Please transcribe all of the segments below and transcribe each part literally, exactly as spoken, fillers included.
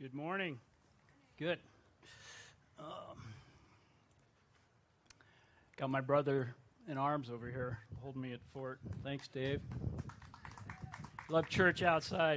Good morning. Good. Um, got my brother in arms over here holding me at the fort. Thanks, Dave. Love church outside.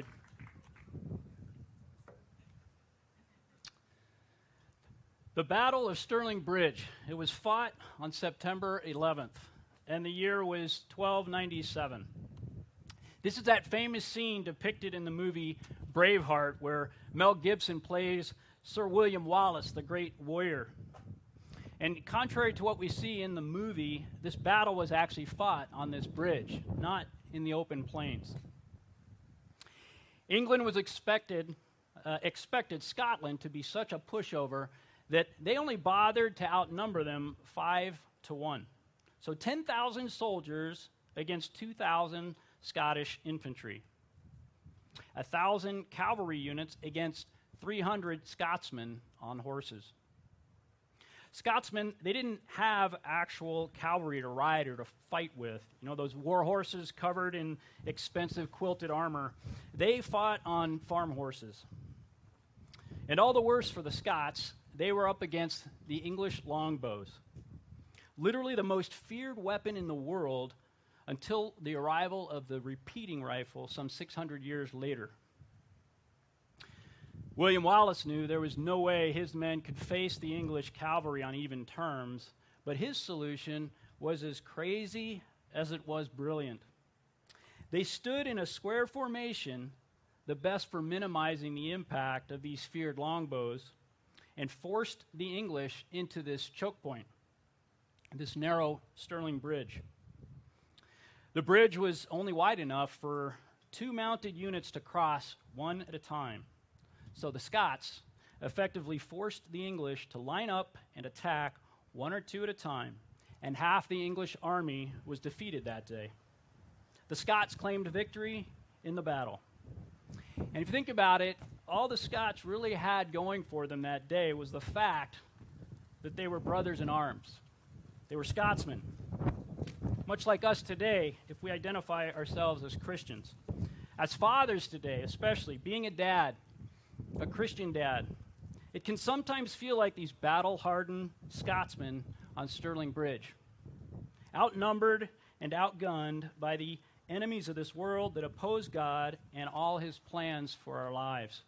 The Battle of Stirling Bridge. It was fought on September eleventh, and the year was twelve ninety-seven. This is that famous scene depicted in the movie Braveheart, where Mel Gibson plays Sir William Wallace, the great warrior. And contrary to what we see in the movie, this battle was actually fought on this bridge, not in the open plains. England was expected, uh, expected Scotland to be such a pushover that they only bothered to outnumber them five to one. So ten thousand soldiers against two thousand Scottish infantry. A thousand cavalry units against three hundred Scotsmen on horses. Scotsmen, they didn't have actual cavalry to ride or to fight with. You know, those war horses covered in expensive quilted armor. They fought on farm horses. And all the worse for the Scots, they were up against the English longbows. Literally the most feared weapon in the world until the arrival of the repeating rifle some six hundred years later. William Wallace knew there was no way his men could face the English cavalry on even terms, but his solution was as crazy as it was brilliant. They stood in a square formation, the best for minimizing the impact of these feared longbows, and forced the English into this choke point, this narrow Stirling Bridge. The bridge was only wide enough for two mounted units to cross one at a time. So the Scots effectively forced the English to line up and attack one or two at a time, and half the English army was defeated that day. The Scots claimed victory in the battle. And if you think about it, all the Scots really had going for them that day was the fact that they were brothers in arms. They were Scotsmen. Much like us today, if we identify ourselves as Christians. As fathers today, especially, being a dad, a Christian dad, it can sometimes feel like these battle-hardened Scotsmen on Stirling Bridge, outnumbered and outgunned by the enemies of this world that oppose God and all his plans for our lives.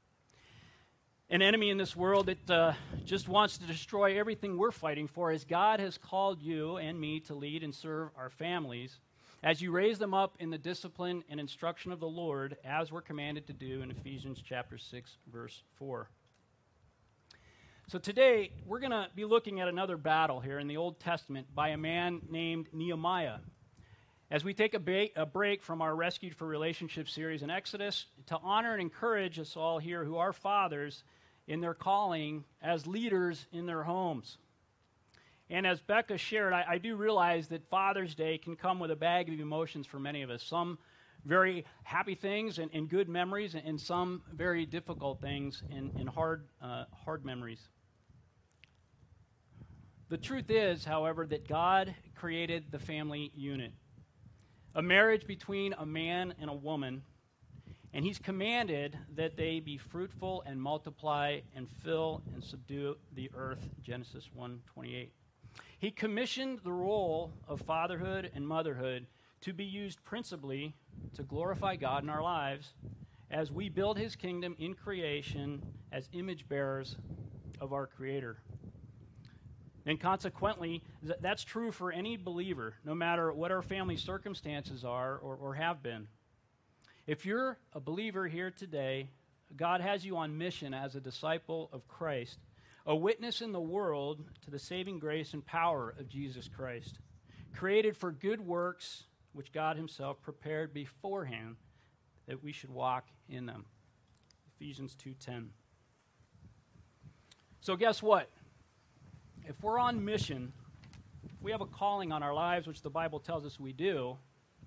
An enemy in this world that uh, just wants to destroy everything we're fighting for, as God has called you and me to lead and serve our families as you raise them up in the discipline and instruction of the Lord, as we're commanded to do in Ephesians chapter six, verse four. So today, we're going to be looking at another battle here in the Old Testament by a man named Nehemiah. As we take a, ba- a break from our Rescued for Relationships series in Exodus, to honor and encourage us all here who are fathers in their calling as leaders in their homes. And as Becca shared, I, I do realize that Father's Day can come with a bag of emotions for many of us. Some very happy things and, and good memories, and, and some very difficult things and, and hard, uh, hard memories. The truth is, however, that God created the family unit, a marriage between a man and a woman, and he's commanded that they be fruitful and multiply and fill and subdue the earth, Genesis one twenty-eight. He commissioned the role of fatherhood and motherhood to be used principally to glorify God in our lives as we build his kingdom in creation as image bearers of our Creator. And consequently, th- that's true for any believer, no matter what our family circumstances are or, or have been. If you're a believer here today, God has you on mission as a disciple of Christ, a witness in the world to the saving grace and power of Jesus Christ, created for good works which God himself prepared beforehand that we should walk in them. Ephesians two ten. So guess what? If we're on mission, if we have a calling on our lives, which the Bible tells us we do,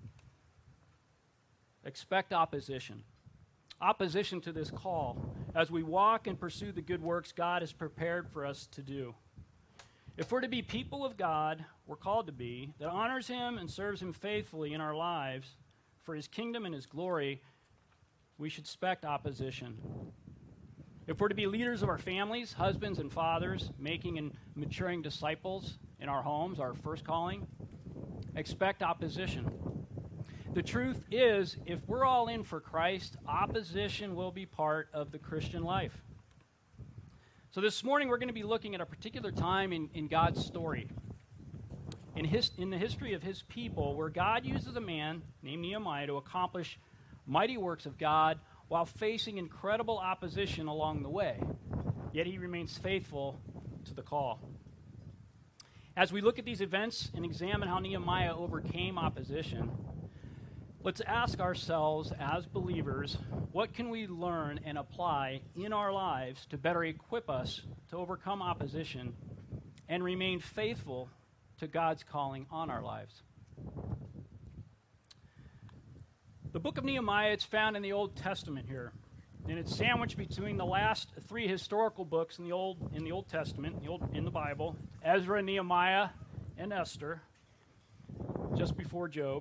expect opposition. Opposition to this call as we walk and pursue the good works God has prepared for us to do. If we're to be people of God, we're called to be, that honors him and serves him faithfully in our lives for his kingdom and his glory, we should expect opposition. If we're to be leaders of our families, husbands and fathers, making and maturing disciples in our homes, our first calling, expect opposition. The truth is, if we're all in for Christ, opposition will be part of the Christian life. So this morning we're going to be looking at a particular time in, in God's story. In, his, in the history of his people, where God uses a man named Nehemiah to accomplish mighty works of God while facing incredible opposition along the way. Yet he remains faithful to the call. As we look at these events and examine how Nehemiah overcame opposition, let's ask ourselves as believers, what can we learn and apply in our lives to better equip us to overcome opposition and remain faithful to God's calling on our lives? The book of Nehemiah, it's found in the Old Testament here, and it's sandwiched between the last three historical books in the Old in the Old Testament, in the, Old, in the Bible, Ezra, Nehemiah, and Esther, just before Job.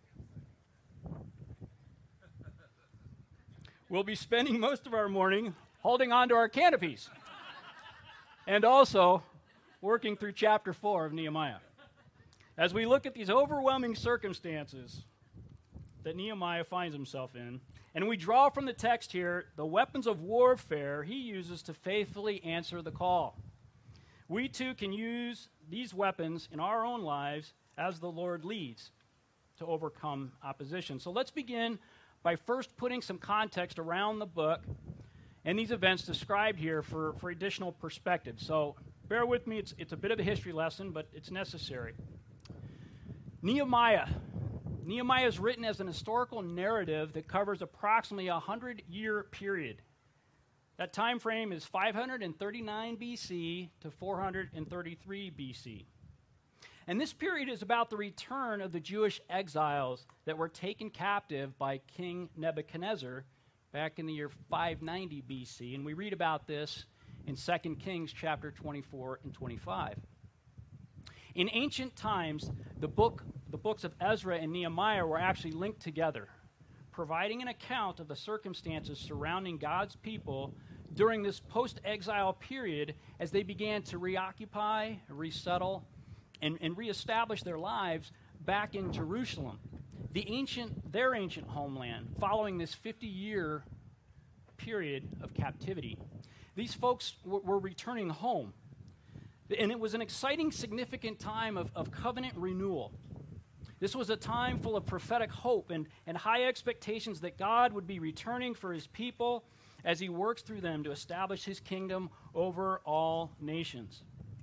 We'll be spending most of our morning holding on to our canopies and also working through chapter four of Nehemiah. As we look at these overwhelming circumstances that Nehemiah finds himself in, and we draw from the text here the weapons of warfare he uses to faithfully answer the call. We too can use these weapons in our own lives as the Lord leads to overcome opposition. So let's begin by first putting some context around the book and these events described here for, for additional perspective. So bear with me, it's, it's a bit of a history lesson, but it's necessary. Nehemiah. Nehemiah is written as an historical narrative that covers approximately a hundred-year period. That time frame is five hundred thirty-nine B C to four hundred thirty-three B C. And this period is about the return of the Jewish exiles that were taken captive by King Nebuchadnezzar back in the year five ninety B C. And we read about this in Second Kings chapter twenty-four and twenty-five. In ancient times, the book, the books of Ezra and Nehemiah were actually linked together, providing an account of the circumstances surrounding God's people during this post-exile period as they began to reoccupy, resettle, and, and reestablish their lives back in Jerusalem, the ancient, their ancient homeland, following this fifty-year period of captivity. These folks w- were returning home. And it was an exciting, significant time of, of covenant renewal. This was a time full of prophetic hope and, and high expectations that God would be returning for his people as he works through them to establish his kingdom over all nations.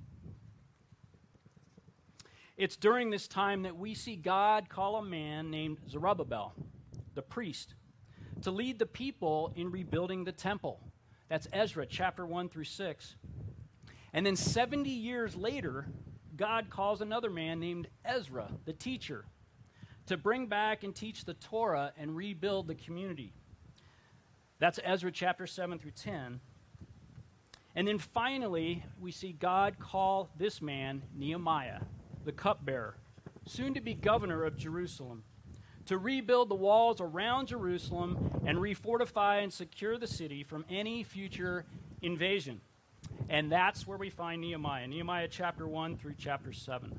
It's during this time that we see God call a man named Zerubbabel, the priest, to lead the people in rebuilding the temple. That's Ezra chapter one through six. And then seventy years later, God calls another man named Ezra, the teacher, to bring back and teach the Torah and rebuild the community. That's Ezra chapter seven through ten. And then finally, we see God call this man Nehemiah, the cupbearer, soon to be governor of Jerusalem, to rebuild the walls around Jerusalem and refortify and secure the city from any future invasion. And that's where we find Nehemiah, Nehemiah chapter one through chapter seven.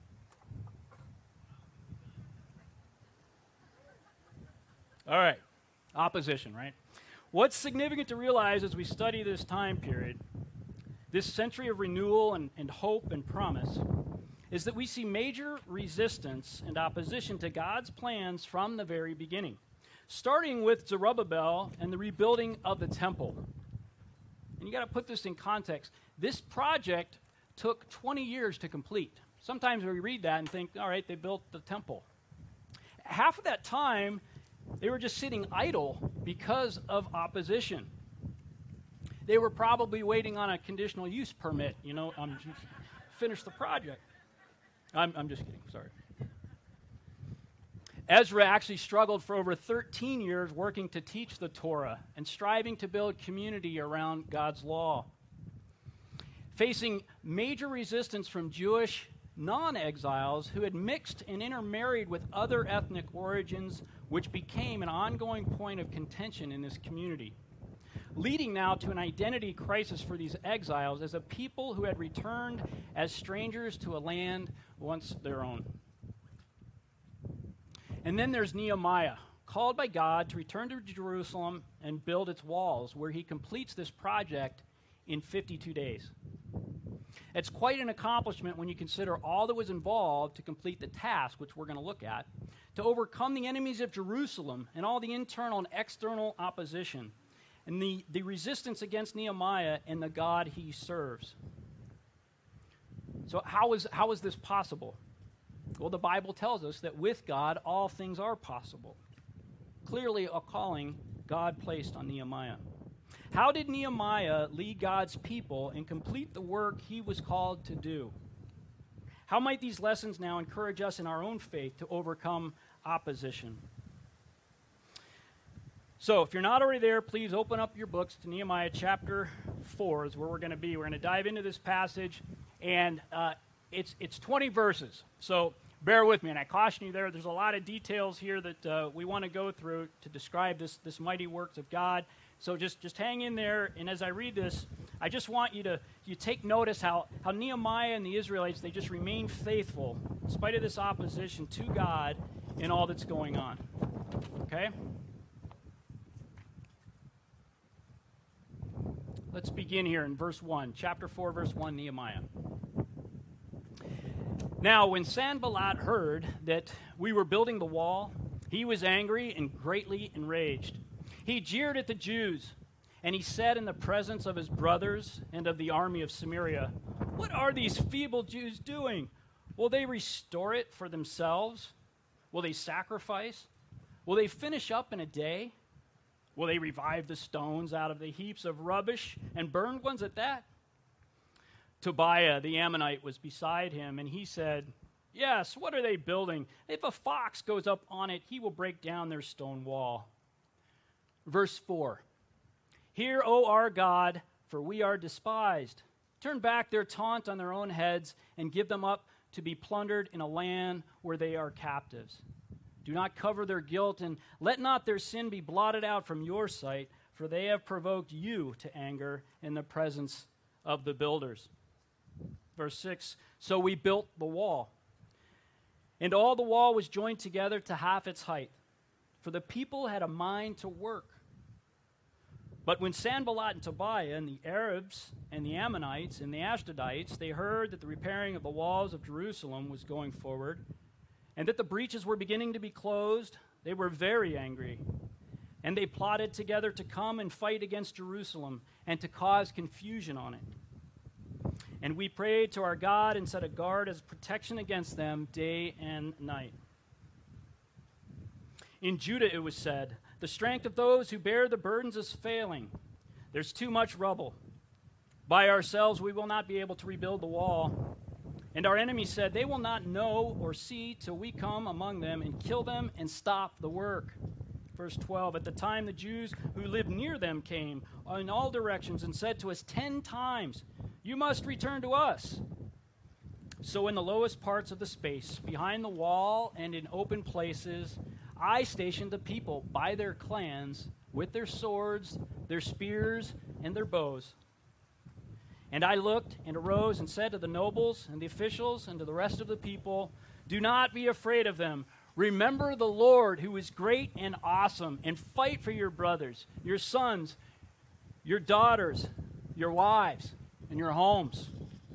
All right, opposition, right? What's significant to realize as we study this time period, this century of renewal and, and hope and promise, is that we see major resistance and opposition to God's plans from the very beginning, starting with Zerubbabel and the rebuilding of the temple. And you got to put this in context. This project took twenty years to complete. Sometimes we read that and think, all right, they built the temple. Half of that time, they were just sitting idle because of opposition. They were probably waiting on a conditional use permit, you know, um, finish the project. I'm, I'm just kidding, sorry. Ezra actually struggled for over thirteen years working to teach the Torah and striving to build community around God's law. Facing major resistance from Jewish non-exiles who had mixed and intermarried with other ethnic origins, which became an ongoing point of contention in this community. leading now to an identity crisis for these exiles as a people who had returned as strangers to a land once their own. And then there's Nehemiah, called by God to return to Jerusalem and build its walls, where he completes this project in fifty-two days. It's quite an accomplishment when you consider all that was involved to complete the task, which we're going to look at, to overcome the enemies of Jerusalem and all the internal and external opposition, and the, the resistance against Nehemiah and the God he serves. So how is, how is this possible? Well, the Bible tells us that with God, all things are possible. Clearly a calling God placed on Nehemiah. How did Nehemiah lead God's people and complete the work he was called to do? How might these lessons now encourage us in our own faith to overcome opposition? So, if you're not already there, please open up your books to Nehemiah chapter four is where we're going to be. We're going to dive into this passage, and uh, it's it's twenty verses. So, bear with me, and I caution you there. There's a lot of details here that uh, we want to go through to describe this this mighty works of God. So just, just hang in there, and as I read this, I just want you to you take notice how, how Nehemiah and the Israelites, they just remain faithful in spite of this opposition to God in all that's going on. Okay? Let's begin here in verse one, chapter four, verse one, Nehemiah. Now, when Sanballat heard that we were building the wall, he was angry and greatly enraged. He jeered at the Jews, and he said in the presence of his brothers and of the army of Samaria, "What are these feeble Jews doing? Will they restore it for themselves? Will they sacrifice? Will they finish up in a day? Will they revive the stones out of the heaps of rubbish and burned ones at that?" Tobiah the Ammonite was beside him, and he said, "Yes, what are they building? If a fox goes up on it, he will break down their stone wall." Verse four, "Hear, O our God, for we are despised. Turn back their taunt on their own heads and give them up to be plundered in a land where they are captives. Do not cover their guilt, and let not their sin be blotted out from your sight, for they have provoked you to anger in the presence of the builders." Verse six, "So we built the wall, and all the wall was joined together to half its height, for the people had a mind to work. But when Sanballat and Tobiah and the Arabs and the Ammonites and the Ashdodites, they heard that the repairing of the walls of Jerusalem was going forward, and that the breaches were beginning to be closed, they were very angry. And they plotted together to come and fight against Jerusalem and to cause confusion on it. And we prayed to our God and set a guard as protection against them day and night. In Judah it was said, 'The strength of those who bear the burdens is failing. There's too much rubble. By ourselves we will not be able to rebuild the wall.' And our enemies said, 'They will not know or see till we come among them and kill them and stop the work.' Verse twelve, "At the time the Jews who lived near them came in all directions and said to us ten times, 'You must return to us.' So in the lowest parts of the space, behind the wall and in open places, I stationed the people by their clans with their swords, their spears, and their bows. And I looked and arose and said to the nobles and the officials and to the rest of the people, 'Do not be afraid of them. Remember the Lord, who is great and awesome, and fight for your brothers, your sons, your daughters, your wives, and your homes.'"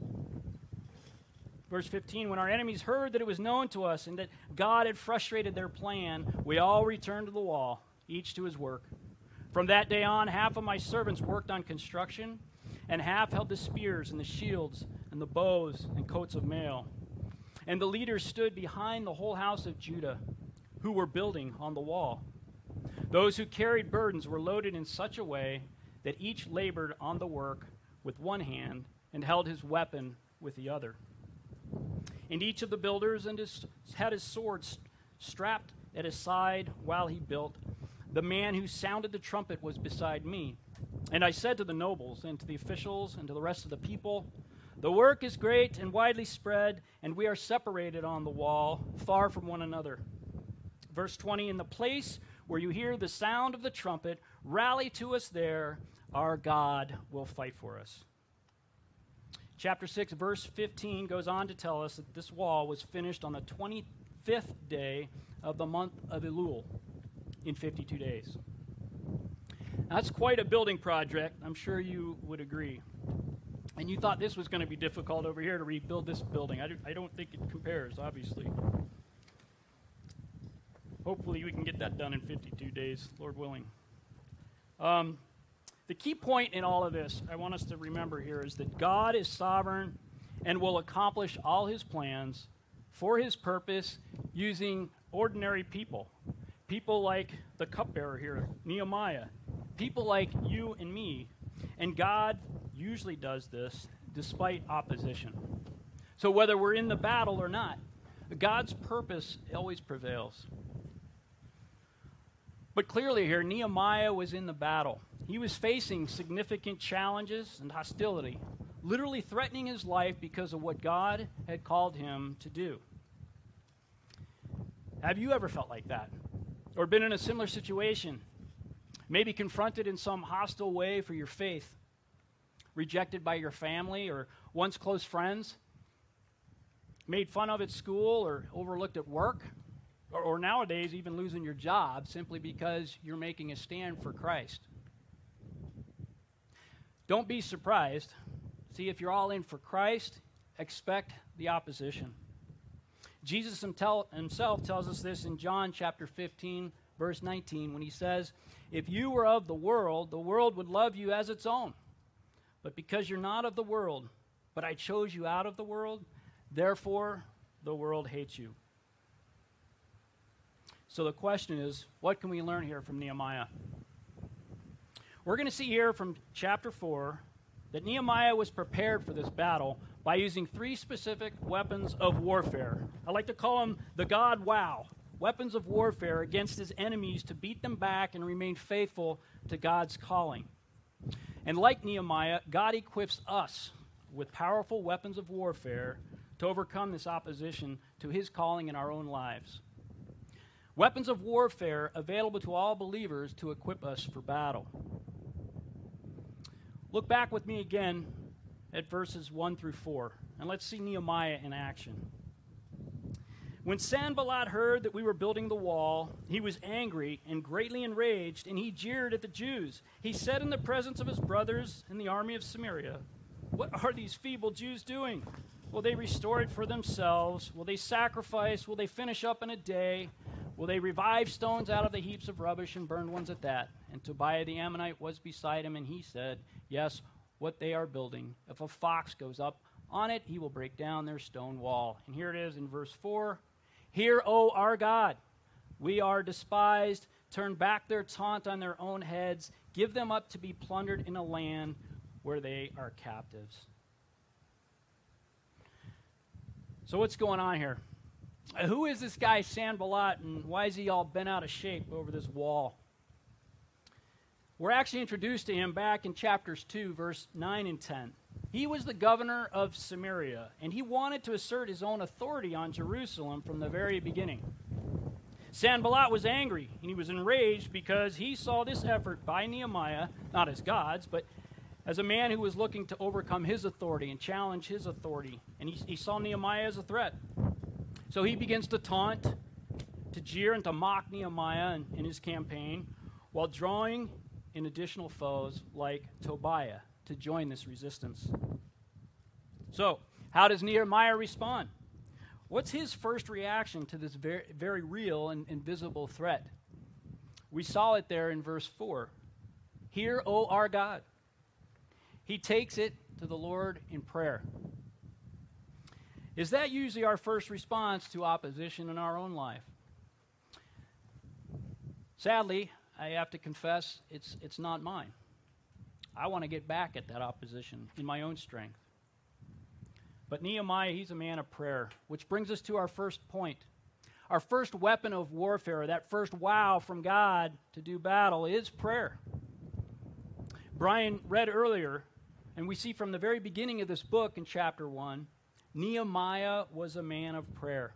Verse fifteen, "When our enemies heard that it was known to us and that God had frustrated their plan, we all returned to the wall, each to his work. From that day on, half of my servants worked on construction, and half held the spears and the shields and the bows and coats of mail. And the leaders stood behind the whole house of Judah, who were building on the wall. Those who carried burdens were loaded in such a way that each labored on the work with one hand and held his weapon with the other. And each of the builders and his, had his sword st- strapped at his side while he built. The man who sounded the trumpet was beside me. And I said to the nobles and to the officials and to the rest of the people, 'The work is great and widely spread, and we are separated on the wall, far from one another.' Verse twenty, 'In the place where you hear the sound of the trumpet, Rally to us there. Our God will fight for us. Chapter six, verse fifteen goes on to tell us that this wall was finished on the twenty-fifth day of the month of Elul in fifty-two days. That's quite a building project. I'm sure you would agree. And you thought this was going to be difficult over here to rebuild this building. I, do, I don't think it compares, obviously. Hopefully we can get that done in fifty-two days, Lord willing. Um, the key point in all of this, I want us to remember here, is that God is sovereign and will accomplish all his plans for his purpose using ordinary people. People like the cupbearer here, Nehemiah. People like you and me. And God usually does this despite opposition. So whether we're in the battle or not, God's purpose always prevails. But clearly here, Nehemiah was in the battle. He was facing significant challenges and hostility, literally threatening his life because of what God had called him to do. Have you ever felt like that? Or been in a similar situation? Maybe confronted in some hostile way for your faith? Rejected by your family or once close friends? Made fun of at school or overlooked at work? Or, or nowadays even losing your job simply because you're making a stand for Christ? Don't be surprised. See, if you're all in for Christ, expect the opposition. Jesus himself tells us this in John chapter fifteen, verse nineteen, when he says, "If you were of the world, the world would love you as its own. But because you're not of the world, but I chose you out of the world, therefore the world hates you." So the question is, what can we learn here from Nehemiah? We're going to see here from chapter four that Nehemiah was prepared for this battle by using three specific weapons of warfare. I like to call them the God wow, weapons of warfare against his enemies to beat them back and remain faithful to God's calling. And like Nehemiah, God equips us with powerful weapons of warfare to overcome this opposition to his calling in our own lives. Weapons of warfare available to all believers to equip us for battle. Look back with me again at verses one through four, and let's see Nehemiah in action. When Sanballat heard that we were building the wall, he was angry and greatly enraged, and he jeered at the Jews. He said in the presence of his brothers in the army of Samaria, "What are these feeble Jews doing? Will they restore it for themselves? Will they sacrifice? Will they finish up in a day? Will they revive stones out of the heaps of rubbish and burn ones at that?" And Tobiah the Ammonite was beside him, and he said, "Yes, what they are building. If a fox goes up on it, he will break down their stone wall." And here it is in verse four. "Hear, O our God, we are despised. Turn back their taunt on their own heads. Give them up to be plundered in a land where they are captives." So what's going on here? Uh, who is this guy Sanballat, and why is he all bent out of shape over this wall? We're actually introduced to him back in chapters two, verse nine and ten. He was the governor of Samaria, and he wanted to assert his own authority on Jerusalem from the very beginning. Sanballat was angry, and he was enraged because he saw this effort by Nehemiah, not as God's, but as a man who was looking to overcome his authority and challenge his authority. And he, he saw Nehemiah as a threat. So he begins to taunt, to jeer, and to mock Nehemiah in, in his campaign, while drawing in additional foes like Tobiah to join this resistance. So, how does Nehemiah respond? What's his first reaction to this very, very real and, and visible threat? We saw it there in verse four. "Hear, O our God." He takes it to the Lord in prayer. Is that usually our first response to opposition in our own life? Sadly, I have to confess, it's, it's not mine. I want to get back at that opposition in my own strength. But Nehemiah, he's a man of prayer, which brings us to our first point. Our first weapon of warfare, that first wow from God to do battle, is prayer. Brian read earlier, and we see from the very beginning of this book in chapter one, Nehemiah was a man of prayer.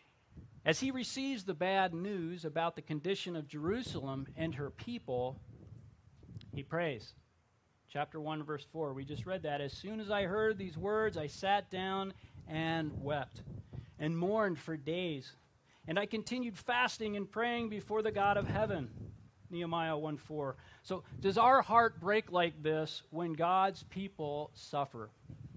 As he receives the bad news about the condition of Jerusalem and her people, he prays. Chapter one, verse four, we just read that. As soon as I heard these words, I sat down and wept and mourned for days. And I continued fasting and praying before the God of heaven. Nehemiah one four. So does our heart break like this when God's people suffer?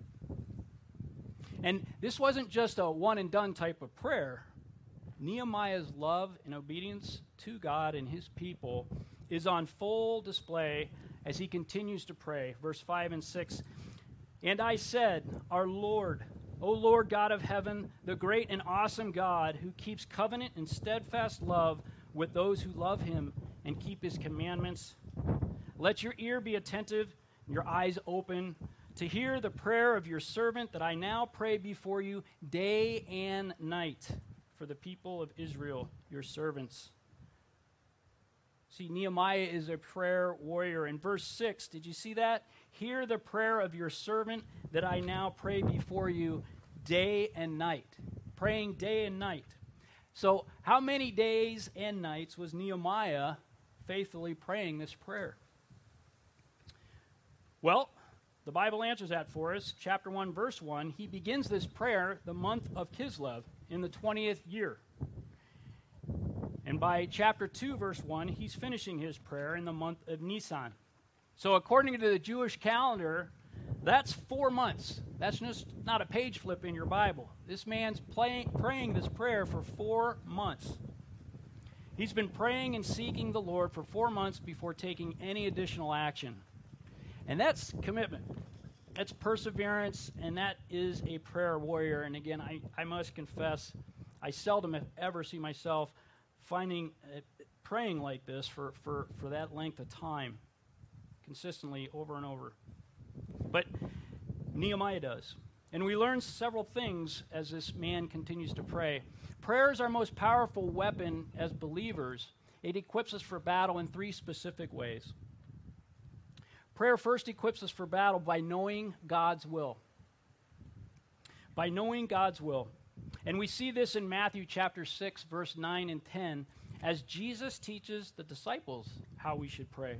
And this wasn't just a one and done type of prayer. Nehemiah's love and obedience to God and his people is on full display as he continues to pray. Verse five and six. And I said, Our Lord, O Lord God of heaven, the great and awesome God who keeps covenant and steadfast love with those who love him and keep his commandments. Let your ear be attentive and your eyes open to hear the prayer of your servant that I now pray before you day and night for the people of Israel, your servants. See, Nehemiah is a prayer warrior. In verse six, did you see that? Hear the prayer of your servant that I now pray before you day and night. Praying day and night. So how many days and nights was Nehemiah faithfully praying this prayer? Well, the Bible answers that for us. Chapter one, verse one, he begins this prayer the month of Kislev in the twentieth year. And by chapter two, verse one, he's finishing his prayer in the month of Nisan. So according to the Jewish calendar, that's four months. That's just not a page flip in your Bible. This man's playing, praying this prayer for four months. He's been praying and seeking the Lord for four months before taking any additional action. And that's commitment. That's perseverance, and that is a prayer warrior. And again, I, I must confess, I seldom if ever see myself finding uh, praying like this for, for, for that length of time, consistently over and over. But Nehemiah does. And we learn several things as this man continues to pray. Prayer is our most powerful weapon as believers. It equips us for battle in three specific ways. Prayer first equips us for battle by knowing God's will. By knowing God's will. And we see this in Matthew chapter six, verse nine and ten, as Jesus teaches the disciples how we should pray.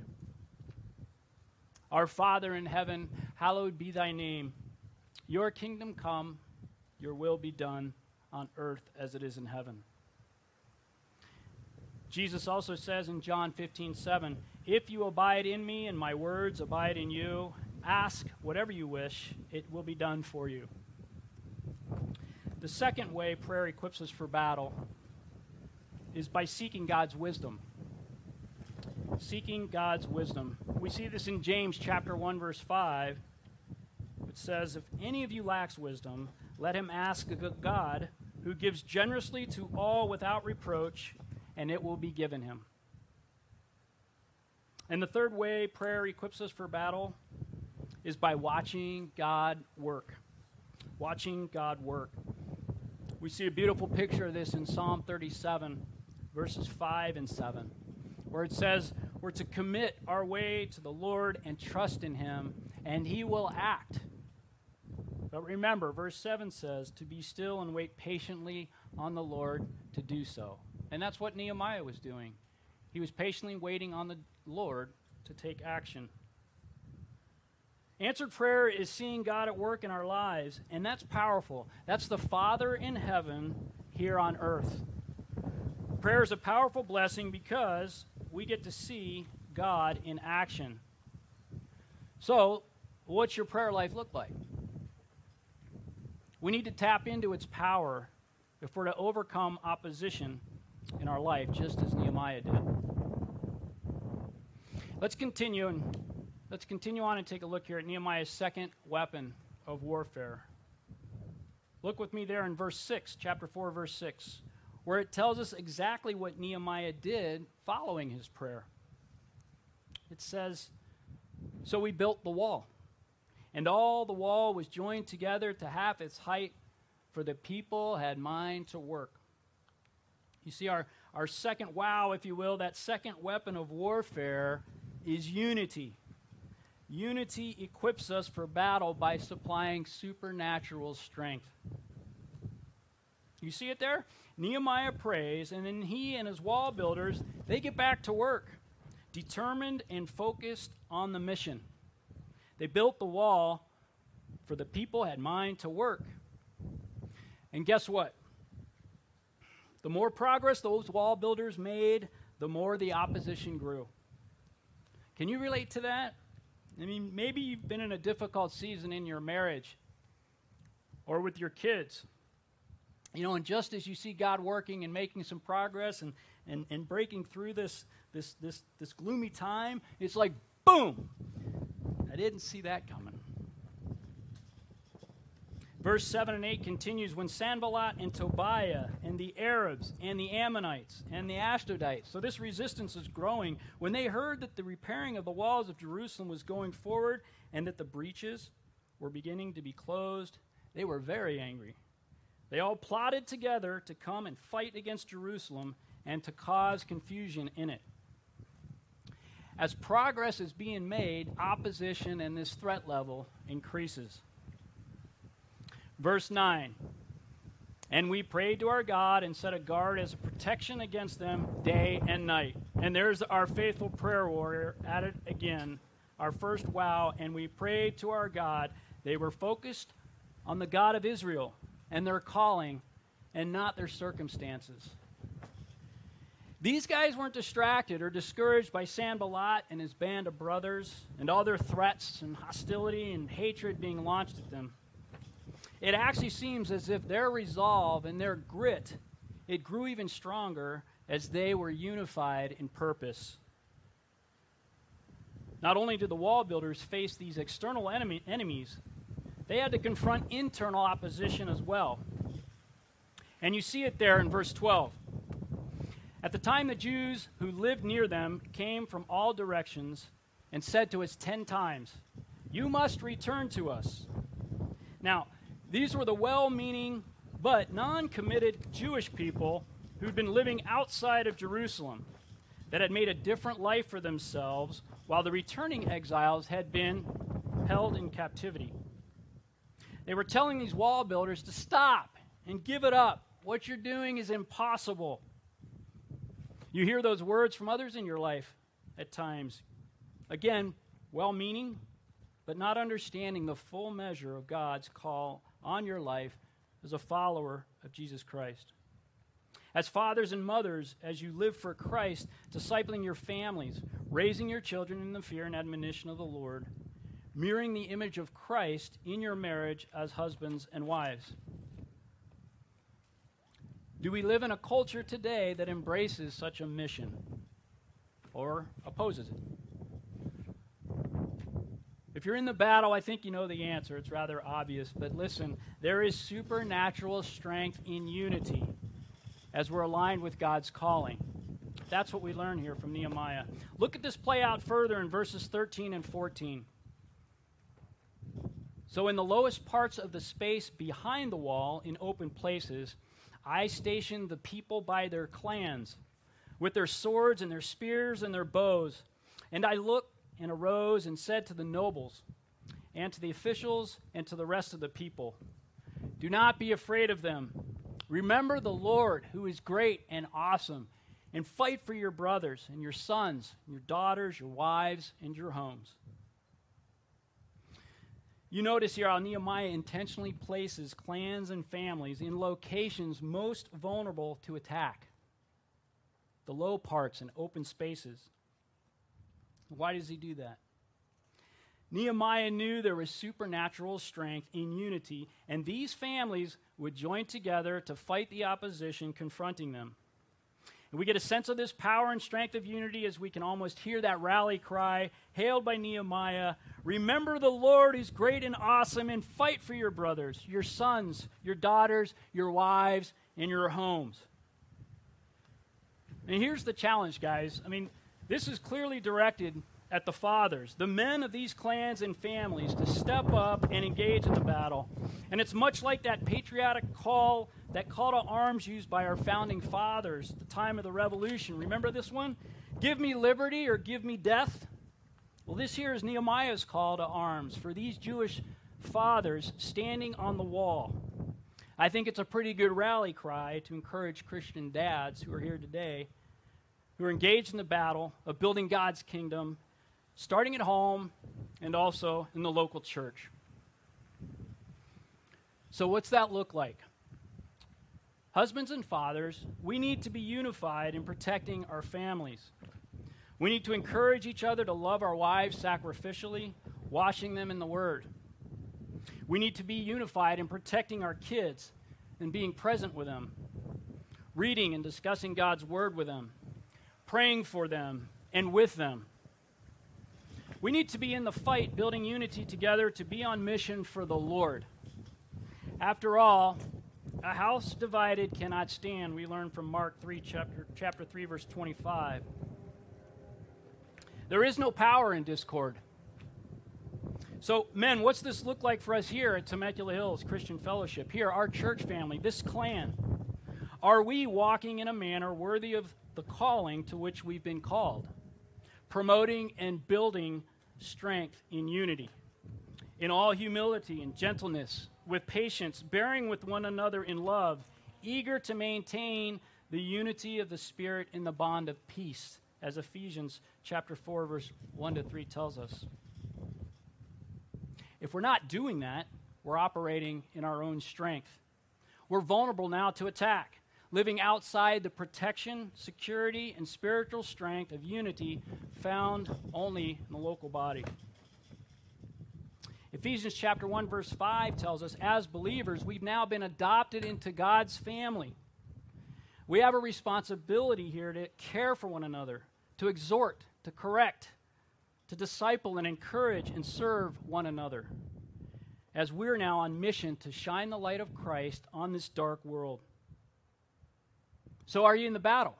Our Father in heaven, hallowed be thy name. Your kingdom come, your will be done on earth as it is in heaven. Jesus also says in John fifteen seven, if you abide in me and my words abide in you, ask whatever you wish, it will be done for you. The second way prayer equips us for battle is by seeking God's wisdom. Seeking God's wisdom. We see this in James chapter one, verse five. It says, if any of you lacks wisdom, let him ask God, who gives generously to all without reproach, and it will be given him. And the third way prayer equips us for battle is by watching God work. Watching God work. We see a beautiful picture of this in Psalm thirty-seven, verses five and seven, where it says, we're to commit our way to the Lord and trust in him, and he will act. But remember, verse seven says, to be still and wait patiently on the Lord to do so. And that's what Nehemiah was doing. He was patiently waiting on the Lord to take action. Answered prayer is seeing God at work in our lives, and that's powerful. That's the Father in heaven here on earth. Prayer is a powerful blessing because we get to see God in action. So, what's your prayer life look like? We need to tap into its power if we're to overcome opposition in our life, just as Nehemiah did. Let's continue and let's continue on and take a look here at Nehemiah's second weapon of warfare. Look with me there in verse six, chapter four, verse six, where it tells us exactly what Nehemiah did following his prayer. It says, so we built the wall, and all the wall was joined together to half its height, for the people had mind to work. You see, our, our second wow, if you will, that second weapon of warfare is unity. Unity equips us for battle by supplying supernatural strength. You see it there? Nehemiah prays, and then he and his wall builders, they get back to work. determined and focused on the mission. They built the wall for the people had mind to work. And guess what? The more progress those wall builders made, the more the opposition grew. Can you relate to that? I mean, maybe you've been in a difficult season in your marriage or with your kids. You know, and just as you see God working and making some progress and, and, and breaking through this, this, this, this gloomy time, it's like, boom! I didn't see that coming. Verse seven and eight continues, when Sanballat and Tobiah and the Arabs and the Ammonites and the Ashdodites, so this resistance is growing, when they heard that the repairing of the walls of Jerusalem was going forward and that the breaches were beginning to be closed, they were very angry. They all plotted together to come and fight against Jerusalem and to cause confusion in it. As progress is being made, opposition and this threat level increases. Verse nine, and we prayed to our God and set a guard as a protection against them day and night. And there's our faithful prayer warrior at it again, our first wow, and we prayed to our God. They were focused on the God of Israel and their calling and not their circumstances. These guys weren't distracted or discouraged by Sanballat and his band of brothers and all their threats and hostility and hatred being launched at them. It actually seems as if their resolve and their grit, it grew even stronger as they were unified in purpose. Not only did the wall builders face these external enemy, enemies, they had to confront internal opposition as well. And you see it there in verse twelve. At the time the Jews who lived near them came from all directions and said to us ten times, "You must return to us." Now, these were the well-meaning but non-committed Jewish people who'd been living outside of Jerusalem that had made a different life for themselves while the returning exiles had been held in captivity. They were telling these wall builders to stop and give it up. What you're doing is impossible. You hear those words from others in your life at times. Again, well-meaning, but not understanding the full measure of God's call on your life as a follower of Jesus Christ. As fathers and mothers, as you live for Christ, discipling your families, raising your children in the fear and admonition of the Lord, mirroring the image of Christ in your marriage as husbands and wives. Do we live in a culture today that embraces such a mission or opposes it? If you're in the battle, I think you know the answer. It's rather obvious. But listen, there is supernatural strength in unity as we're aligned with God's calling. That's what we learn here from Nehemiah. Look at this play out further in verses thirteen and fourteen. So in the lowest parts of the space behind the wall, in open places, I stationed the people by their clans, with their swords and their spears and their bows. And I looked and arose and said to the nobles and to the officials and to the rest of the people, "Do not be afraid of them. Remember the Lord, who is great and awesome, and fight for your brothers and your sons, and your daughters, your wives, and your homes." You notice here how Nehemiah intentionally places clans and families in locations most vulnerable to attack, the low parts and open spaces. Why does he do that? Nehemiah knew there was supernatural strength in unity, and these families would join together to fight the opposition confronting them. And we get a sense of this power and strength of unity as we can almost hear that rally cry hailed by Nehemiah, "Remember the Lord who's great and awesome, and fight for your brothers, your sons, your daughters, your wives, and your homes." And here's the challenge, guys. I mean, this is clearly directed at the fathers, the men of these clans and families, to step up and engage in the battle. And it's much like that patriotic call, that call to arms used by our founding fathers at the time of the Revolution. Remember this one? Give me liberty or give me death. Well, this here is Nehemiah's call to arms for these Jewish fathers standing on the wall. I think it's a pretty good rally cry to encourage Christian dads who are here today who are engaged in the battle of building God's kingdom, starting at home and also in the local church. So what's that look like? Husbands and fathers, we need to be unified in protecting our families. We need to encourage each other to love our wives sacrificially, washing them in the Word. We need to be unified in protecting our kids and being present with them, reading and discussing God's Word with them, praying for them and with them. We need to be in the fight, building unity together to be on mission for the Lord. After all, a house divided cannot stand. We learn from Mark three, chapter, chapter three, verse twenty-five. There is no power in discord. So, men, what's this look like for us here at Temecula Hills Christian Fellowship? Here, our church family, this clan. Are we walking in a manner worthy of the calling to which we've been called? Promoting and building strength in unity, in all humility and gentleness, with patience, bearing with one another in love, eager to maintain the unity of the Spirit in the bond of peace, as Ephesians chapter four, verse one to three tells us. If we're not doing that, we're operating in our own strength. We're vulnerable now to attack, living outside the protection, security, and spiritual strength of unity found only in the local body. Ephesians chapter one, verse five tells us, as believers, we've now been adopted into God's family. We have a responsibility here to care for one another, to exhort, to correct, to disciple and encourage and serve one another, as we're now on mission to shine the light of Christ on this dark world. So are you in the battle?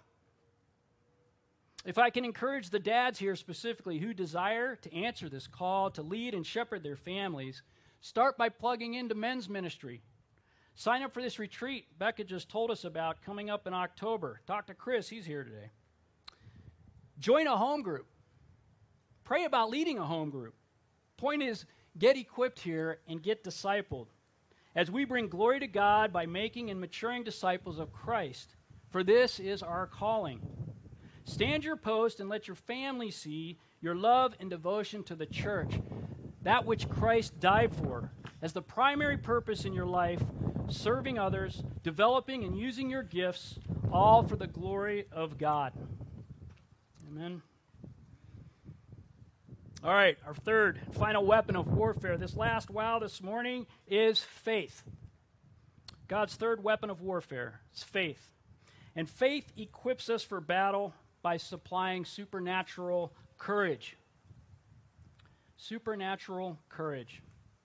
If I can encourage the dads here specifically who desire to answer this call to lead and shepherd their families, start by plugging into men's ministry. Sign up for this retreat Becca just told us about coming up in October. Talk to Chris, he's here today. Join a home group. Pray about leading a home group. Point is, get equipped here and get discipled as we bring glory to God by making and maturing disciples of Christ. For this is our calling. Stand your post and let your family see your love and devotion to the church, that which Christ died for, as the primary purpose in your life, serving others, developing and using your gifts, all for the glory of God. Amen. All right, our third final weapon of warfare, this last wow this morning, is faith. God's third weapon of warfare is faith. And faith equips us for battle by supplying supernatural courage. Supernatural courage.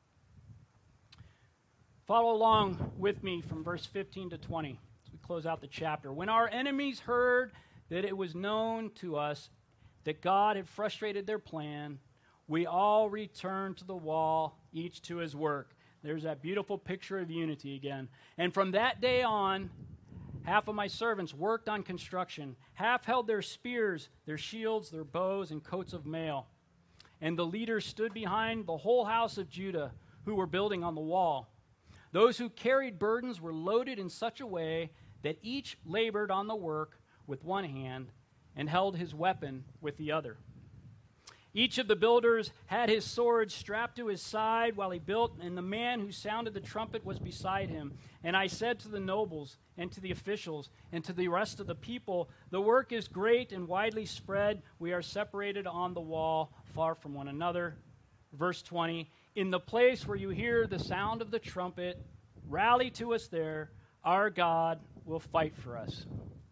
Follow along with me from verse fifteen to twenty as we close out the chapter. When our enemies heard that it was known to us that God had frustrated their plan, we all returned to the wall, each to his work. There's that beautiful picture of unity again. And from that day on, half of my servants worked on construction. Half held their spears, their shields, their bows, and coats of mail. And the leaders stood behind the whole house of Judah, who were building on the wall. Those who carried burdens were loaded in such a way that each labored on the work with one hand and held his weapon with the other. Each of the builders had his sword strapped to his side while he built, and the man who sounded the trumpet was beside him. And I said to the nobles and to the officials and to the rest of the people, the work is great and widely spread. We are separated on the wall, far from one another. Verse twenty, in the place where you hear the sound of the trumpet, rally to us there. Our God will fight for us.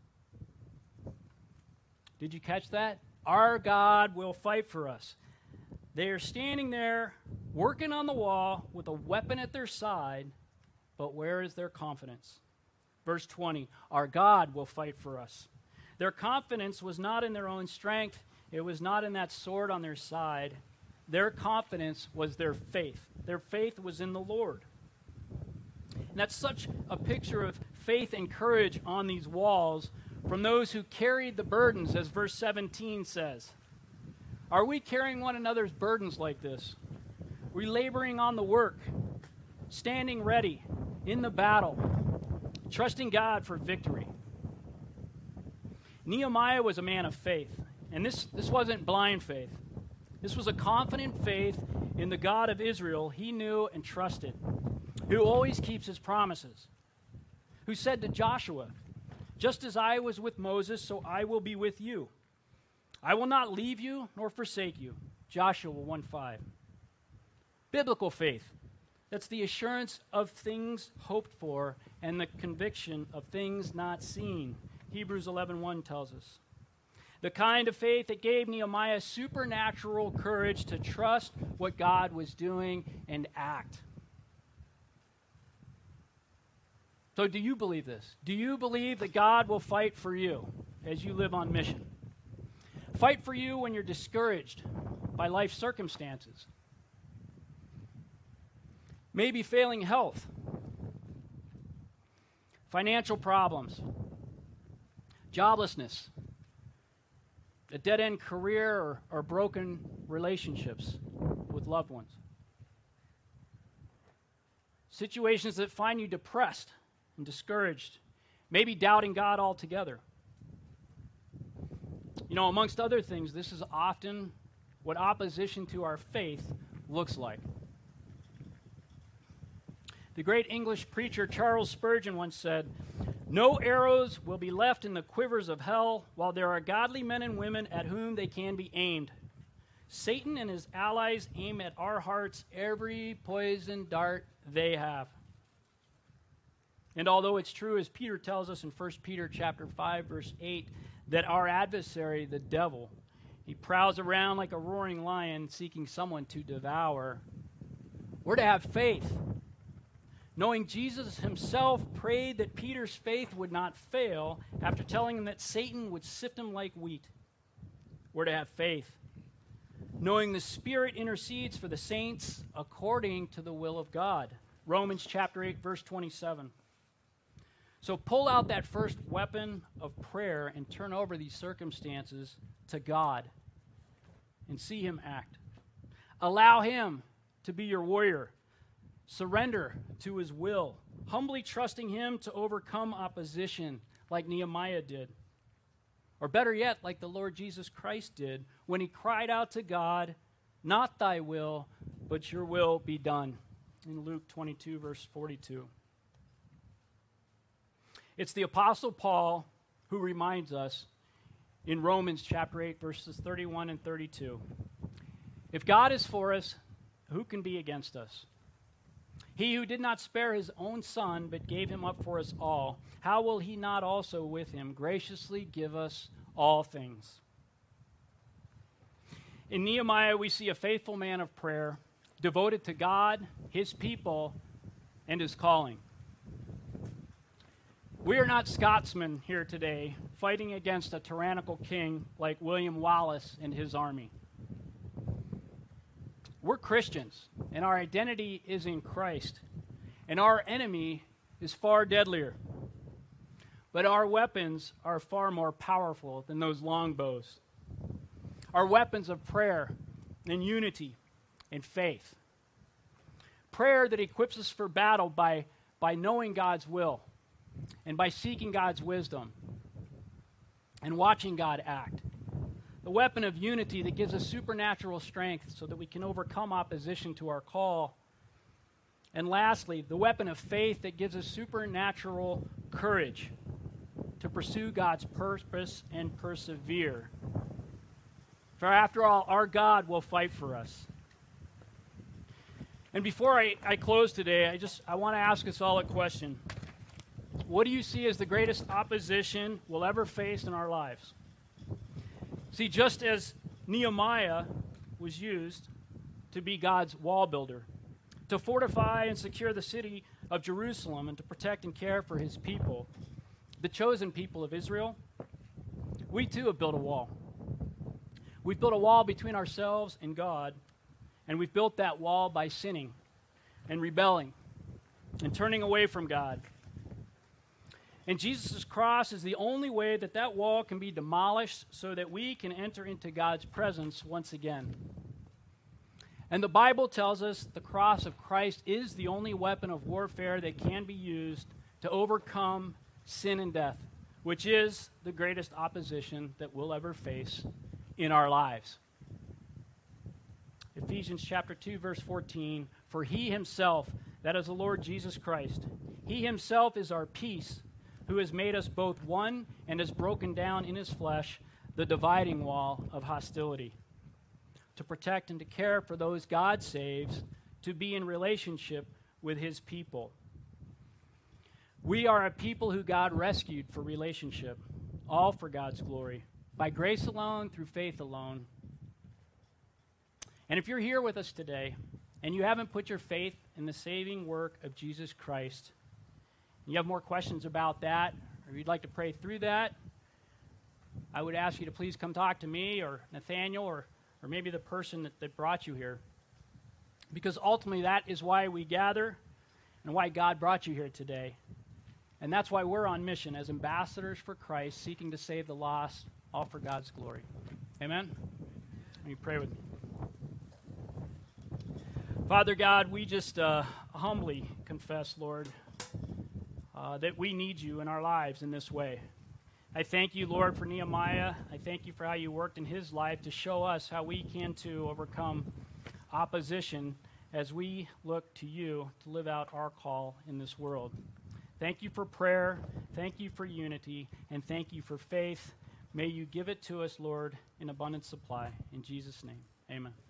Did you catch that? Our God will fight for us. They are standing there, working on the wall with a weapon at their side, but where is their confidence? Verse twenty, our God will fight for us. Their confidence was not in their own strength. It was not in that sword on their side. Their confidence was their faith. Their faith was in the Lord. And that's such a picture of faith and courage on these walls from those who carried the burdens, as verse seventeen says. Are we carrying one another's burdens like this? Are we laboring on the work, standing ready in the battle, trusting God for victory? Nehemiah was a man of faith, and this, this wasn't blind faith. This was a confident faith in the God of Israel he knew and trusted, who always keeps his promises, who said to Joshua, "Just as I was with Moses, so I will be with you. I will not leave you nor forsake you." Joshua one five. Biblical faith. That's the assurance of things hoped for and the conviction of things not seen. Hebrews eleven one tells us. The kind of faith that gave Nehemiah supernatural courage to trust what God was doing and act. So do you believe this? Do you believe that God will fight for you as you live on mission? Fight for you when you're discouraged by life circumstances. Maybe failing health, financial problems, joblessness, a dead-end career, or, or broken relationships with loved ones. Situations that find you depressed and discouraged, maybe doubting God altogether. You know, amongst other things, this is often what opposition to our faith looks like. The great English preacher Charles Spurgeon once said, "No arrows will be left in the quivers of hell while there are godly men and women at whom they can be aimed. Satan and his allies aim at our hearts every poison dart they have." And although it's true, as Peter tells us in First Peter chapter five, verse eight, that our adversary, the devil, he prowls around like a roaring lion seeking someone to devour, we're to have faith, knowing Jesus himself prayed that Peter's faith would not fail after telling him that Satan would sift him like wheat. We're to have faith, knowing the Spirit intercedes for the saints according to the will of God. Romans chapter eight, verse twenty-seven. So pull out that first weapon of prayer and turn over these circumstances to God and see him act. Allow him to be your warrior. Surrender to his will, humbly trusting him to overcome opposition like Nehemiah did. Or better yet, like the Lord Jesus Christ did when he cried out to God, "Not thy will, but your will be done," in Luke twenty-two, verse forty-two. It's the Apostle Paul who reminds us in Romans chapter eight, verses thirty-one and thirty-two. If God is for us, who can be against us? He who did not spare his own son, but gave him up for us all, how will he not also with him graciously give us all things? In Nehemiah, we see a faithful man of prayer, devoted to God, his people, and his calling. We are not Scotsmen here today, fighting against a tyrannical king like William Wallace and his army. We're Christians, and our identity is in Christ, and our enemy is far deadlier. But our weapons are far more powerful than those longbows. Our weapons of prayer and unity and faith. Prayer that equips us for battle by, by knowing God's will and by seeking God's wisdom and watching God act. The weapon of unity that gives us supernatural strength so that we can overcome opposition to our call. And lastly, the weapon of faith that gives us supernatural courage to pursue God's purpose and persevere. For after all, our God will fight for us. And before I, I close today, I just I want to ask us all a question. What do you see as the greatest opposition we'll ever face in our lives? See, just as Nehemiah was used to be God's wall builder, to fortify and secure the city of Jerusalem and to protect and care for his people, the chosen people of Israel, we too have built a wall. We've built a wall between ourselves and God, and we've built that wall by sinning and rebelling and turning away from God. And Jesus' cross is the only way that that wall can be demolished so that we can enter into God's presence once again. And the Bible tells us the cross of Christ is the only weapon of warfare that can be used to overcome sin and death, which is the greatest opposition that we'll ever face in our lives. Ephesians chapter two, verse fourteen, for he himself, that is the Lord Jesus Christ, he himself is our peace, who has made us both one and has broken down in his flesh the dividing wall of hostility, to protect and to care for those God saves, to be in relationship with his people. We are a people who God rescued for relationship, all for God's glory, by grace alone, through faith alone. And if you're here with us today and you haven't put your faith in the saving work of Jesus Christ, and you have more questions about that, or you'd like to pray through that, I would ask you to please come talk to me or Nathaniel or, or maybe the person that, that brought you here. Because ultimately that is why we gather and why God brought you here today. And that's why we're on mission as ambassadors for Christ, seeking to save the lost, all for God's glory. Amen? Let me pray with me. Father God, we just uh, humbly confess, Lord, uh, that we need you in our lives in this way. I thank you, Lord, for Nehemiah. I thank you for how you worked in his life to show us how we can too overcome opposition as we look to you to live out our call in this world. Thank you for prayer. Thank you for unity. And thank you for faith. May you give it to us, Lord, in abundant supply. In Jesus' name, amen.